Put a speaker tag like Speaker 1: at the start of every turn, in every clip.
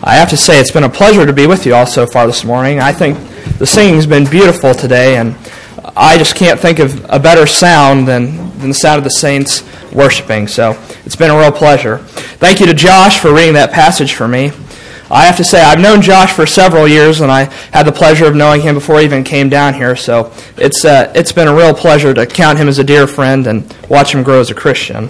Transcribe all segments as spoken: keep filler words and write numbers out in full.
Speaker 1: I have to say it's been a pleasure to be with you all so far this morning. I think the singing's been beautiful today, and I just can't think of a better sound than, than the sound of the saints worshiping. So it's been a real pleasure. Thank you to Josh for reading that passage for me. I have to say I've known Josh for several years, and I had the pleasure of knowing him before he even came down here. So it's uh, it's been a real pleasure to count him as a dear friend and watch him grow as a Christian.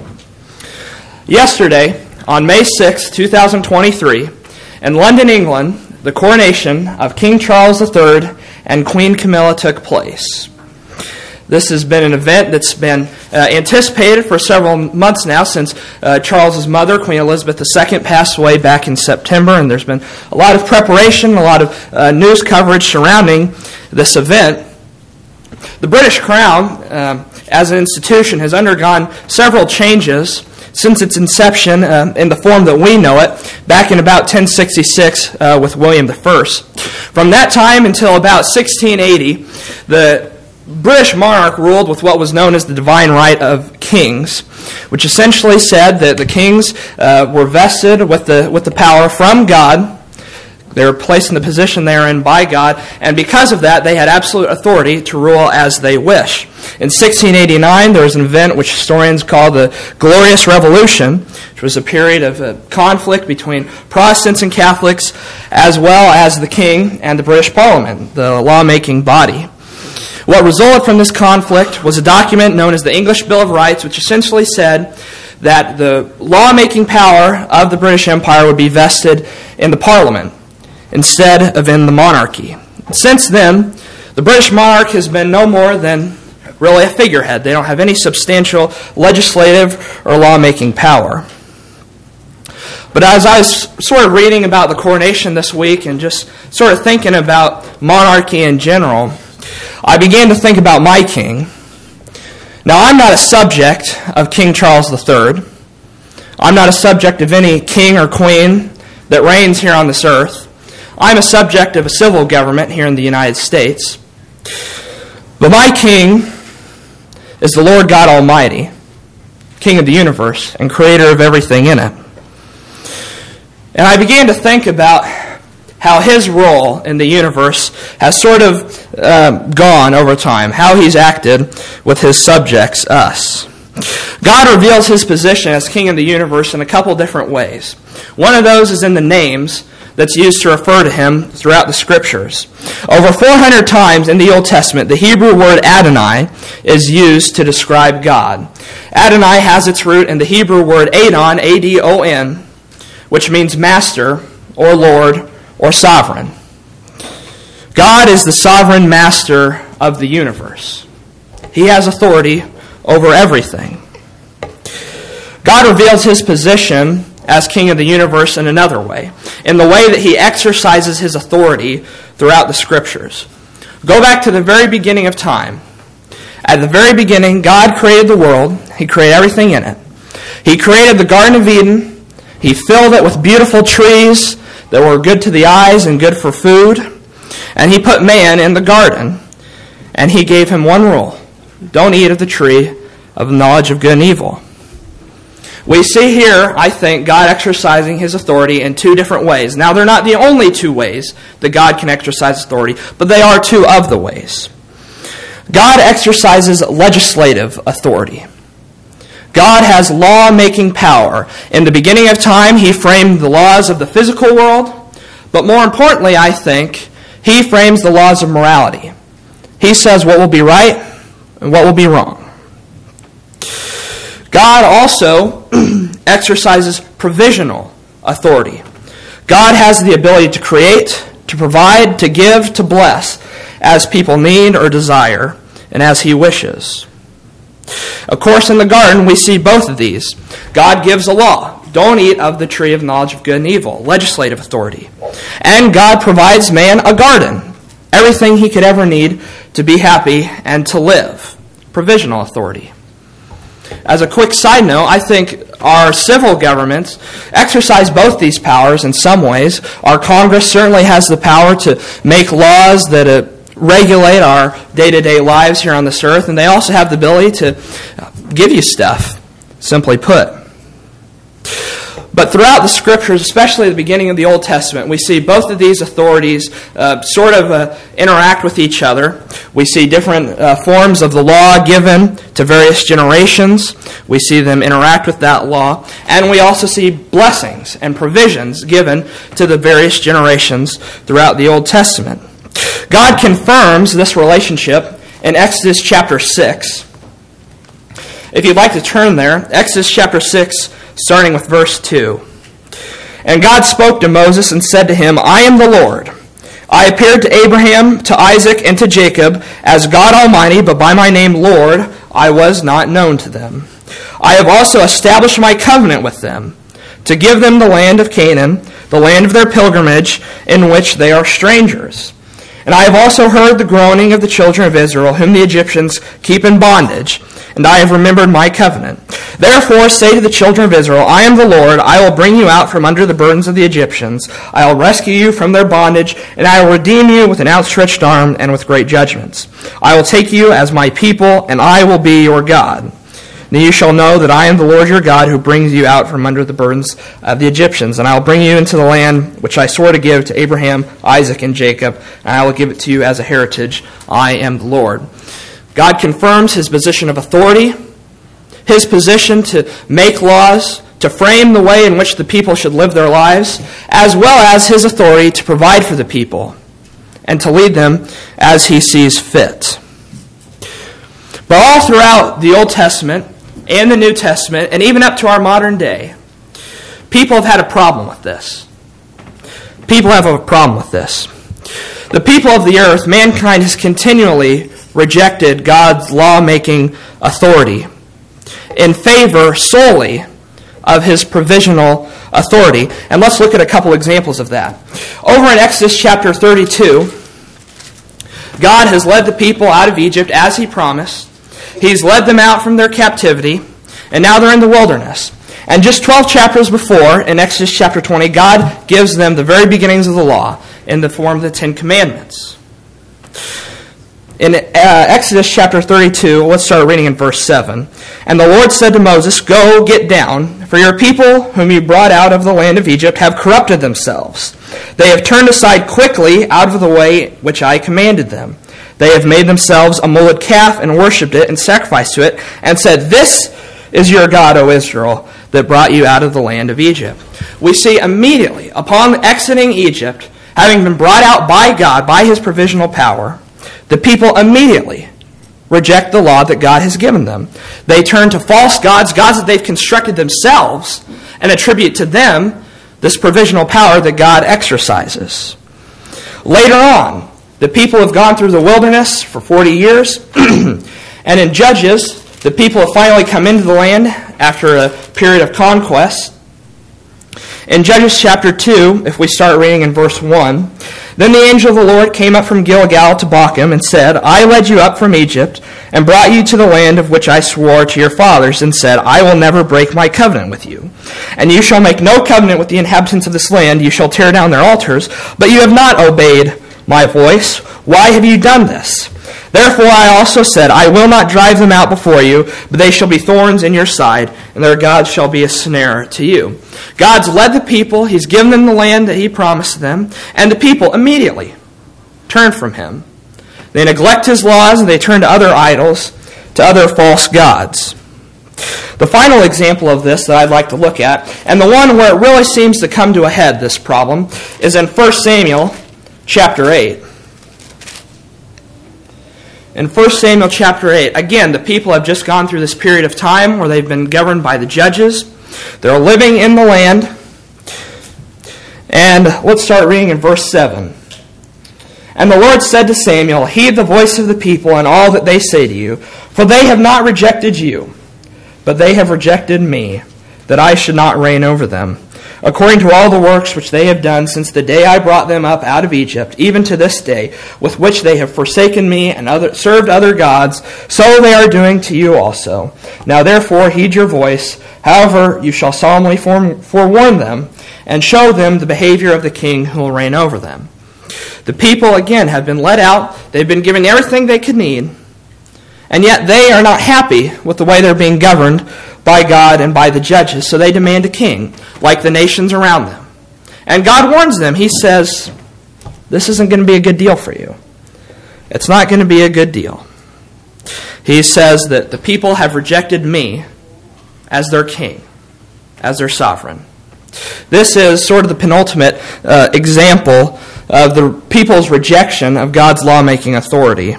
Speaker 1: Yesterday, on May sixth, twenty twenty-three, in London, England, the coronation of King Charles the Third and Queen Camilla took place. This has been an event that's been uh, anticipated for several months now, since uh, Charles's mother, Queen Elizabeth the Second, passed away back in September, and there's been a lot of preparation, a lot of uh, news coverage surrounding this event. The British Crown, uh, as an institution, has undergone several changes since its inception uh, in the form that we know it, back in about ten sixty-six uh, with William the First. From that time until about sixteen eighty, the British monarch ruled with what was known as the divine right of kings, which essentially said that the kings uh, were vested with the with the power from God. They were placed in the position they are in by God, and because of that, they had absolute authority to rule as they wish. In sixteen eighty-nine, there was an event which historians call the Glorious Revolution, which was a period of uh, conflict between Protestants and Catholics, as well as the king and the British Parliament, the lawmaking body. What resulted from this conflict was a document known as the English Bill of Rights, which essentially said that the lawmaking power of the British Empire would be vested in the Parliament instead of in the monarchy. Since then, the British monarch has been no more than really a figurehead. They don't have any substantial legislative or lawmaking power. But as I was sort of reading about the coronation this week and just sort of thinking about monarchy in general, I began to think about my king. Now, I'm not a subject of King Charles the Third. I'm not a subject of any king or queen that reigns here on this earth. I'm a subject of a civil government here in the United States. But my king is the Lord God Almighty, King of the universe and creator of everything in it. And I began to think about how his role in the universe has sort of uh, gone over time, how he's acted with his subjects, us. God reveals his position as King of the universe in a couple different ways. One of those is in the names that's used to refer to him throughout the Scriptures. Over four hundred times in the Old Testament, the Hebrew word Adonai is used to describe God. Adonai has its root in the Hebrew word Adon, A D O N, which means master or Lord or sovereign. God is the sovereign master of the universe. He has authority over everything. God reveals his position as King of the universe in another way, in the way that he exercises his authority throughout the Scriptures. Go back to the very beginning of time. At the very beginning, God created the world. He created everything in it. He created the Garden of Eden. He filled it with beautiful trees that were good to the eyes and good for food. And he put man in the garden. And he gave him one rule: don't eat of the tree of the knowledge of good and evil. We see here, I think, God exercising his authority in two different ways. Now, they're not the only two ways that God can exercise authority, but they are two of the ways. God exercises legislative authority. God has law-making power. In the beginning of time, he framed the laws of the physical world, but more importantly, I think, he frames the laws of morality. He says what will be right and what will be wrong. God also exercises provisional authority. God has the ability to create, to provide, to give, to bless, as people need or desire, and as he wishes. Of course, in the garden, we see both of these. God gives a law: don't eat of the tree of knowledge of good and evil, legislative authority. And God provides man a garden, everything he could ever need to be happy and to live, provisional authority. As a quick side note, I think our civil governments exercise both these powers in some ways. Our Congress certainly has the power to make laws that uh, regulate our day-to-day lives here on this earth, and they also have the ability to give you stuff, simply put. But throughout the Scriptures, especially at the beginning of the Old Testament, we see both of these authorities uh, sort of uh, interact with each other. We see different uh, forms of the law given to various generations. We see them interact with that law. And we also see blessings and provisions given to the various generations throughout the Old Testament. God confirms this relationship in Exodus chapter six. If you'd like to turn there, Exodus chapter six, starting with verse two. And God spoke to Moses and said to him, I am the Lord. I appeared to Abraham, to Isaac, and to Jacob as God Almighty, but by my name Lord I was not known to them. I have also established my covenant with them, to give them the land of Canaan, the land of their pilgrimage, in which they are strangers. And I have also heard the groaning of the children of Israel, whom the Egyptians keep in bondage, and I have remembered my covenant. Therefore say to the children of Israel, I am the Lord, I will bring you out from under the burdens of the Egyptians, I will rescue you from their bondage, and I will redeem you with an outstretched arm and with great judgments. I will take you as my people, and I will be your God. Then you shall know that I am the Lord your God, who brings you out from under the burdens of the Egyptians. And I will bring you into the land which I swore to give to Abraham, Isaac, and Jacob, and I will give it to you as a heritage. I am the Lord. God confirms his position of authority, his position to make laws, to frame the way in which the people should live their lives, as well as his authority to provide for the people and to lead them as he sees fit. But all throughout the Old Testament and the New Testament, and even up to our modern day, people have had a problem with this. People have a problem with this. The people of the earth, mankind, has continually rejected God's law-making authority in favor solely of his provisional authority. And let's look at a couple examples of that. Over in Exodus chapter thirty-two, God has led the people out of Egypt as he promised. He's led them out from their captivity, and now they're in the wilderness. And just twelve chapters before, in Exodus chapter twenty, God gives them the very beginnings of the law in the form of the Ten Commandments. In uh, Exodus chapter thirty-two, let's start reading in verse seven. And the Lord said to Moses, Go, get down, for your people whom you brought out of the land of Egypt have corrupted themselves. They have turned aside quickly out of the way which I commanded them. They have made themselves a molded calf and worshipped it and sacrificed to it, and said, This is your God, O Israel, that brought you out of the land of Egypt. We see immediately, upon exiting Egypt, having been brought out by God, by his provisional power, the people immediately reject the law that God has given them. They turn to false gods, gods that they've constructed themselves, and attribute to them this provisional power that God exercises. Later on, the people have gone through the wilderness for forty years, and in Judges, the people have finally come into the land after a period of conquest. In Judges chapter two, if we start reading in verse one, Then the angel of the Lord came up from Gilgal to Bochim and said, I led you up from Egypt and brought you to the land of which I swore to your fathers and said, I will never break my covenant with you. And you shall make no covenant with the inhabitants of this land. You shall tear down their altars, but you have not obeyed my voice. Why have you done this? Therefore I also said, I will not drive them out before you, but they shall be thorns in your side, and their gods shall be a snare to you. God's led the people, he's given them the land that he promised them, and the people immediately turn from him. They neglect his laws, and they turn to other idols, to other false gods. The final example of this that I'd like to look at, and the one where it really seems to come to a head, this problem, is in First Samuel chapter eight. In First Samuel chapter eight, again, the people have just gone through this period of time where they've been governed by the judges. They're living in the land. And let's start reading in verse seven. And the Lord said to Samuel, Heed the voice of the people and all that they say to you, for they have not rejected you, but they have rejected me, that I should not reign over them. According to all the works which they have done since the day I brought them up out of Egypt, even to this day, with which they have forsaken me and other, served other gods, so they are doing to you also. Now therefore heed your voice. However, you shall solemnly form, forewarn them, and show them the behavior of the king who will reign over them. The people, again, have been let out. They've been given everything they could need. And yet they are not happy with the way they're being governed by God and by the judges, so they demand a king, like the nations around them. And God warns them. He says, this isn't going to be a good deal for you. It's not going to be a good deal. He says that the people have rejected me as their king, as their sovereign. This is sort of the penultimate uh, example of the people's rejection of God's lawmaking authority.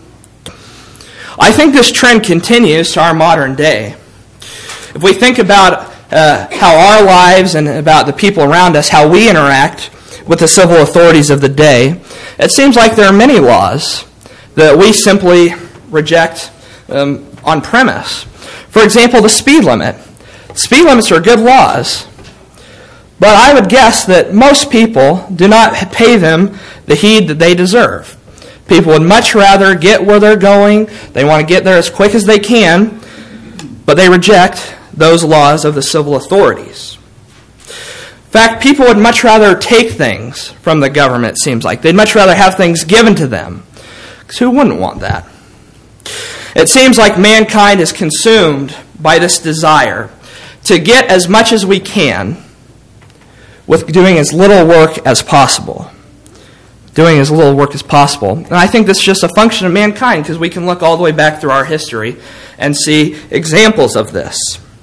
Speaker 1: I think this trend continues to our modern day. If we think about uh, how our lives and about the people around us, how we interact with the civil authorities of the day, it seems like there are many laws that we simply reject um, on premise. For example, the speed limit. Speed limits are good laws, but I would guess that most people do not pay them the heed that they deserve. People would much rather get where they're going. They want to get there as quick as they can, but they reject those laws of the civil authorities. In fact, people would much rather take things from the government, it seems like. They'd much rather have things given to them. Because who wouldn't want that? It seems like mankind is consumed by this desire to get as much as we can with doing as little work as possible. Doing as little work as possible. And I think this is just a function of mankind, because we can look all the way back through our history and see examples of this.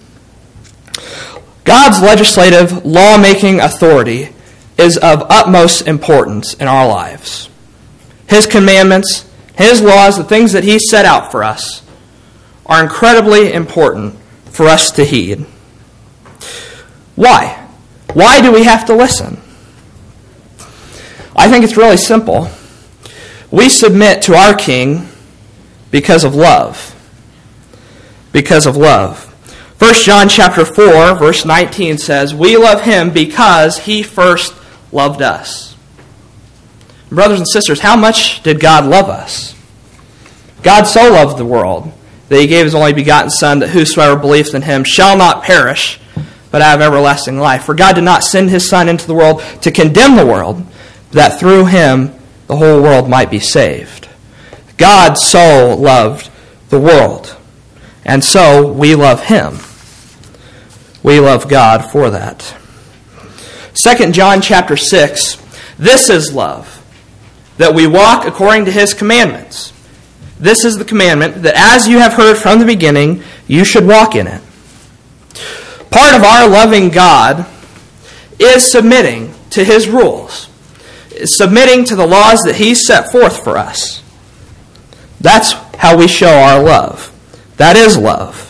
Speaker 1: God's legislative, law-making authority is of utmost importance in our lives. His commandments, His laws, the things that He set out for us, are incredibly important for us to heed. Why? Why do we have to listen? I think it's really simple. We submit to our King because of love. Because of love. First John chapter four, verse nineteen says, we love Him because He first loved us. Brothers and sisters, how much did God love us? God so loved the world that He gave His only begotten Son, that whosoever believeth in Him shall not perish, but have everlasting life. For God did not send His Son into the world to condemn the world, that through Him the whole world might be saved. God so loved the world, and so we love Him. We love God for that. Second John chapter six, this is love, that we walk according to His commandments. This is the commandment, that as you have heard from the beginning, you should walk in it. Part of our loving God is submitting to His rules, is submitting to the laws that He set forth for us. That's how we show our love. That is love.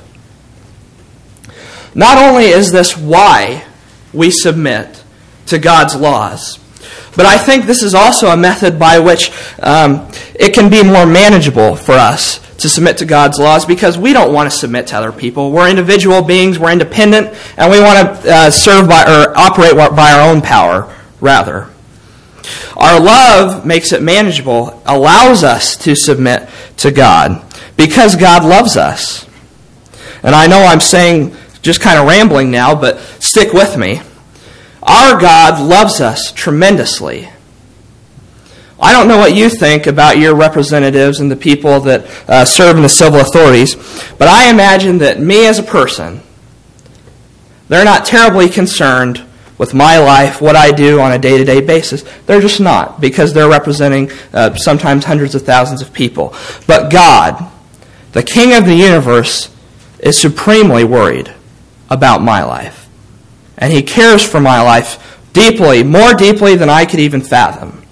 Speaker 1: Not only is this why we submit to God's laws, but I think this is also a method by which um, it can be more manageable for us to submit to God's laws, because we don't want to submit to other people. We're individual beings, we're independent, and we want to uh, serve by or operate by our own power, rather. Our love makes it manageable, allows us to submit to God, because God loves us. And I know I'm saying, just kind of rambling now, but stick with me. Our God loves us tremendously. I don't know what you think about your representatives and the people that uh, serve in the civil authorities, but I imagine that me as a person, they're not terribly concerned with my life, what I do on a day-to-day basis. They're just not, because they're representing uh, sometimes hundreds of thousands of people. But God, the King of the universe, is supremely worried about my life. And He cares for my life deeply, more deeply than I could even fathom.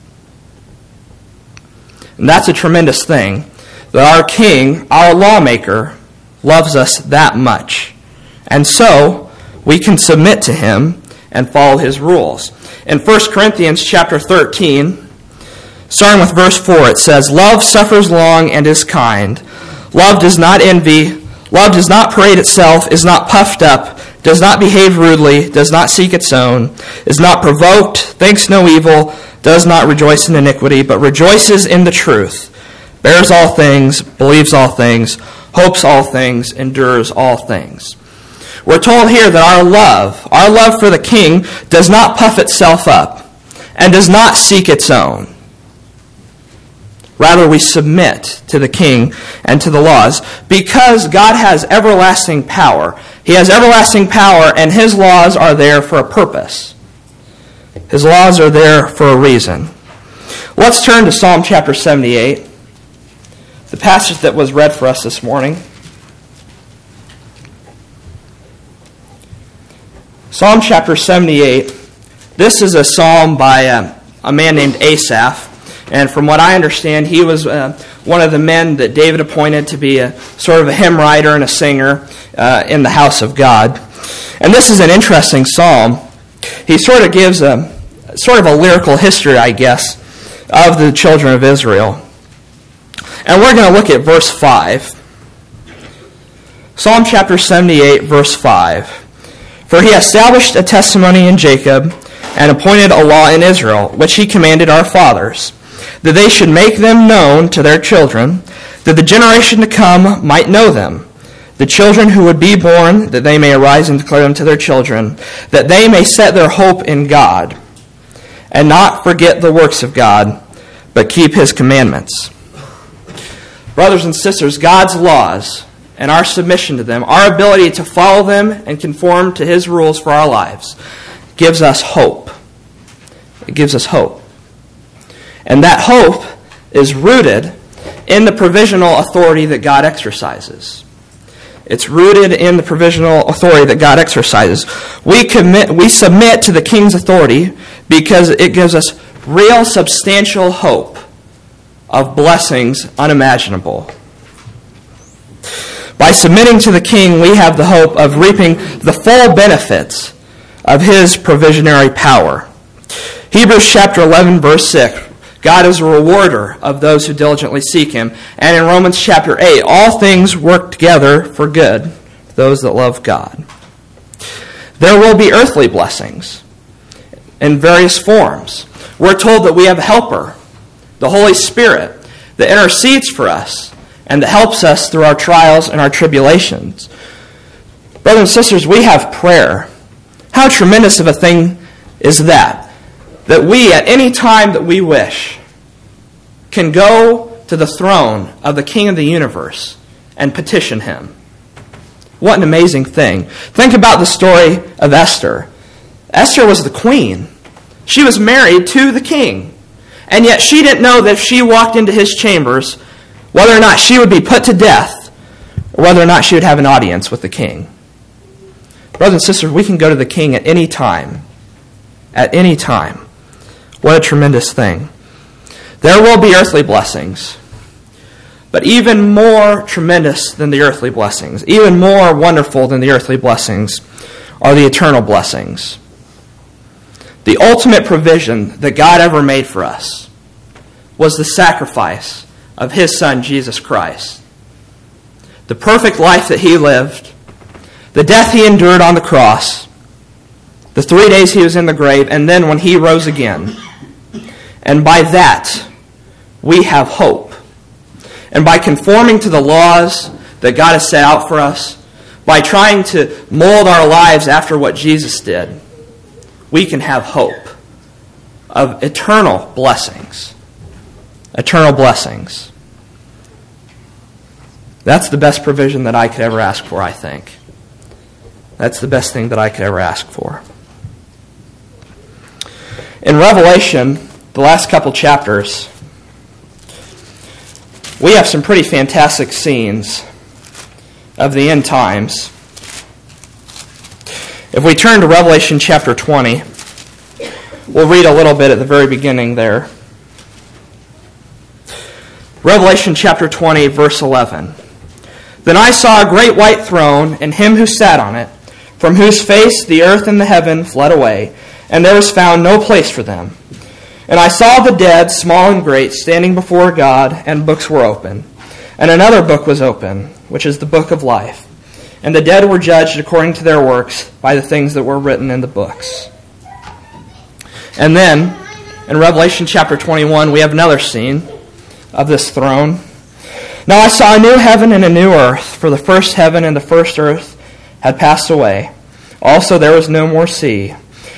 Speaker 1: And that's a tremendous thing, that our King, our lawmaker, loves us that much. And so, we can submit to Him and follow His rules. In First Corinthians chapter thirteen, starting with verse four, it says, love suffers long and is kind. Love does not envy. Love does not parade itself, is not puffed up, does not behave rudely, does not seek its own, is not provoked, thinks no evil, does not rejoice in iniquity, but rejoices in the truth, bears all things, believes all things, hopes all things, endures all things. We're told here that our love, our love for the King, does not puff itself up and does not seek its own. Rather, we submit to the king and to the laws because God has everlasting power. He has everlasting power, and his laws are there for a purpose. His laws are there for a reason. Let's turn to Psalm chapter seventy-eight, the passage that was read for us this morning. Psalm chapter seventy-eight. This is a psalm by a, a man named Asaph. And from what I understand, he was uh, one of the men that David appointed to be a sort of a hymn writer and a singer uh, in the house of God. And this is an interesting psalm. He sort of gives a sort of a lyrical history, I guess, of the children of Israel. And we're going to look at verse five. Psalm chapter seventy-eight, verse five. For he established a testimony in Jacob and appointed a law in Israel, which he commanded our fathers, that they should make them known to their children, that the generation to come might know them, the children who would be born, that they may arise and declare them to their children, that they may set their hope in God, and not forget the works of God, but keep his commandments. Brothers and sisters, God's laws and our submission to them, our ability to follow them and conform to his rules for our lives, gives us hope. It gives us hope. And that hope is rooted in the provisional authority that God exercises. It's rooted in the provisional authority that God exercises. We commit, we submit to the king's authority because it gives us real substantial hope of blessings unimaginable. By submitting to the king, we have the hope of reaping the full benefits of his provisionary power. Hebrews chapter eleven, verse six. God is a rewarder of those who diligently seek him. And in Romans chapter eight, all things work together for good, those that love God. There will be earthly blessings in various forms. We're told that we have a helper, the Holy Spirit, that intercedes for us and that helps us through our trials and our tribulations. Brothers and sisters, we have prayer. How tremendous of a thing is that? That we, at any time that we wish, can go to the throne of the King of the universe and petition him. What an amazing thing. Think about the story of Esther. Esther was the queen. She was married to the king. And yet she didn't know that if she walked into his chambers, whether or not she would be put to death, or whether or not she would have an audience with the king. Brothers and sisters, we can go to the king at any time. At any time. What a tremendous thing. There will be earthly blessings. But even more tremendous than the earthly blessings, even more wonderful than the earthly blessings, are the eternal blessings. The ultimate provision that God ever made for us was the sacrifice of his Son, Jesus Christ. The perfect life that he lived, the death he endured on the cross, the three days he was in the grave, and then when he rose again. And by that, we have hope. And by conforming to the laws that God has set out for us, by trying to mold our lives after what Jesus did, we can have hope of eternal blessings. Eternal blessings. That's the best provision that I could ever ask for, I think. That's the best thing that I could ever ask for. In Revelation, the last couple chapters, we have some pretty fantastic scenes of the end times. If we turn to Revelation chapter twenty, we'll read a little bit at the very beginning there. Revelation chapter twenty, verse eleven. Then I saw a great white throne, and him who sat on it, from whose face the earth and the heaven fled away, and there was found no place for them. And I saw the dead, small and great, standing before God, and books were open. And another book was open, which is the book of life. And the dead were judged according to their works by the things that were written in the books. And then, in Revelation chapter twenty-one, we have another scene of this throne. Now I saw a new heaven and a new earth, for the first heaven and the first earth had passed away. Also there was no more sea.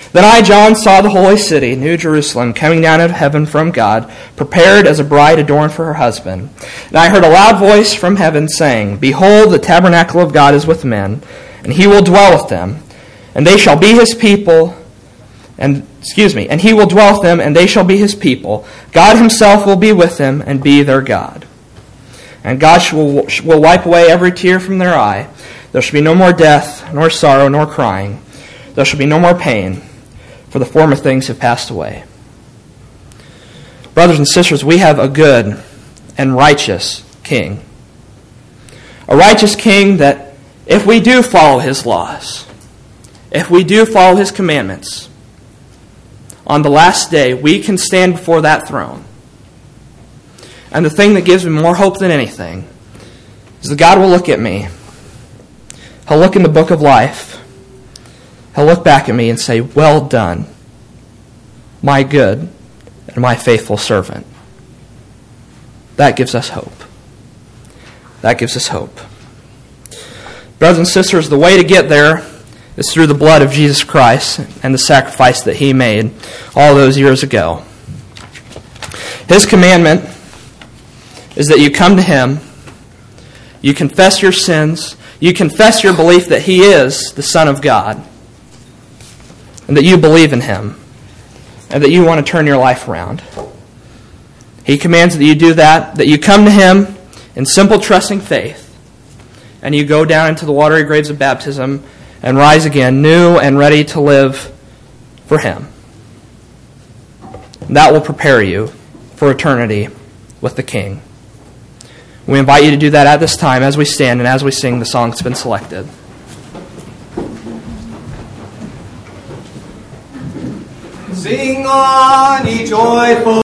Speaker 1: Then I, John, saw the holy city, New Jerusalem, coming down out of heaven from God, prepared as a bride adorned for her husband. And I heard a loud voice from heaven saying, Behold, the tabernacle of God is with men, and he will dwell with them, and they shall be his people, and excuse me, and he will dwell with them, and they shall be his people. God himself will be with them and be their God. And God will, will wipe away every tear from their eye. There shall be no more death, nor sorrow, nor crying. There shall be no more pain, for the former things have passed away. Brothers and sisters, we have a good and righteous King. A righteous King that, if we do follow his laws, if we do follow his commandments, on the last day we can stand before that throne. And the thing that gives me more hope than anything is that God will look at me. He'll look in the book of life. He'll look back at me and say, Well done, my good and my faithful servant. That gives us hope. That gives us hope. Brothers and sisters, the way to get there is through the blood of Jesus Christ and the sacrifice that he made all those years ago. His commandment is that you come to him, you confess your sins, you confess your belief that he is the Son of God, and that you believe in him, and that you want to turn your life around. He commands that you do that, that you come to him in simple trusting faith, and you go down into the watery graves of baptism and rise again, new and ready to live for him. That will prepare you for eternity with the King. We invite you to do that at this time as we stand and as we sing the song that's been selected.
Speaker 2: Sing on, ye joyful